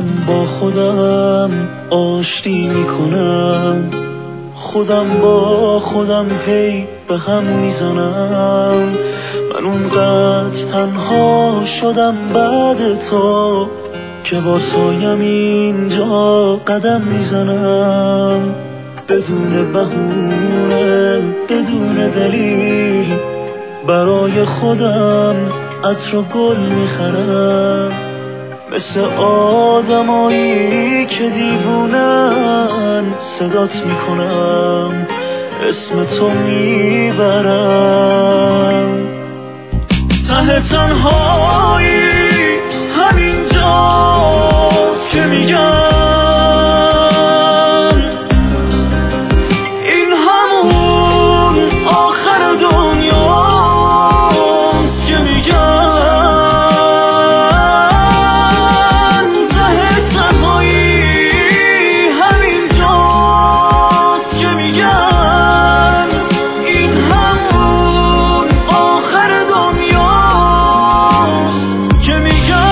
خودم با خودم آشتی میکنم، خودم با خودم هی به هم میزنم. من اونقدر تنها شدم بعد تو که با سایم اینجا قدم میزنم، بدون بهونه بدون دلیل برای خودم عطر و گل میخرم، مثل آدمایی که دیوونن صدات میکنم، اسم تو میبرم. ته تنهایی همینجاست که میگم این همون آخر دنیاست که میگم. ته تنهایی همینجاست که میگم این همون آخر دنیاست که میگم.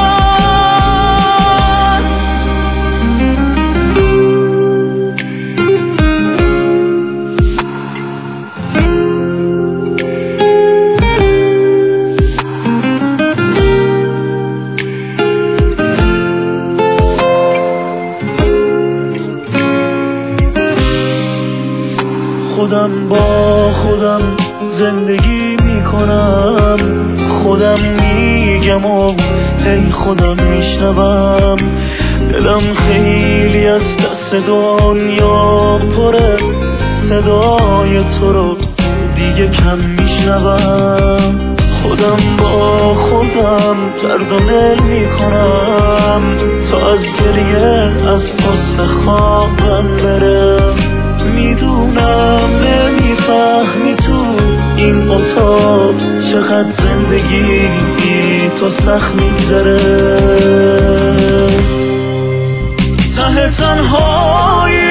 خودم با خودم زندگی میکنم، خودم میگم و هی خودم میشنوم. دلم خیلی از دست دنیا پره، صدای تو رو دیگه کم میشنوم. خودم با خودم درد و دل میکنم تا از گریه از پست خوابم برم. میدونم نمیفهمی تو این اتاق چقدر زندگی بی تو سخت میگذره. ته تنهایی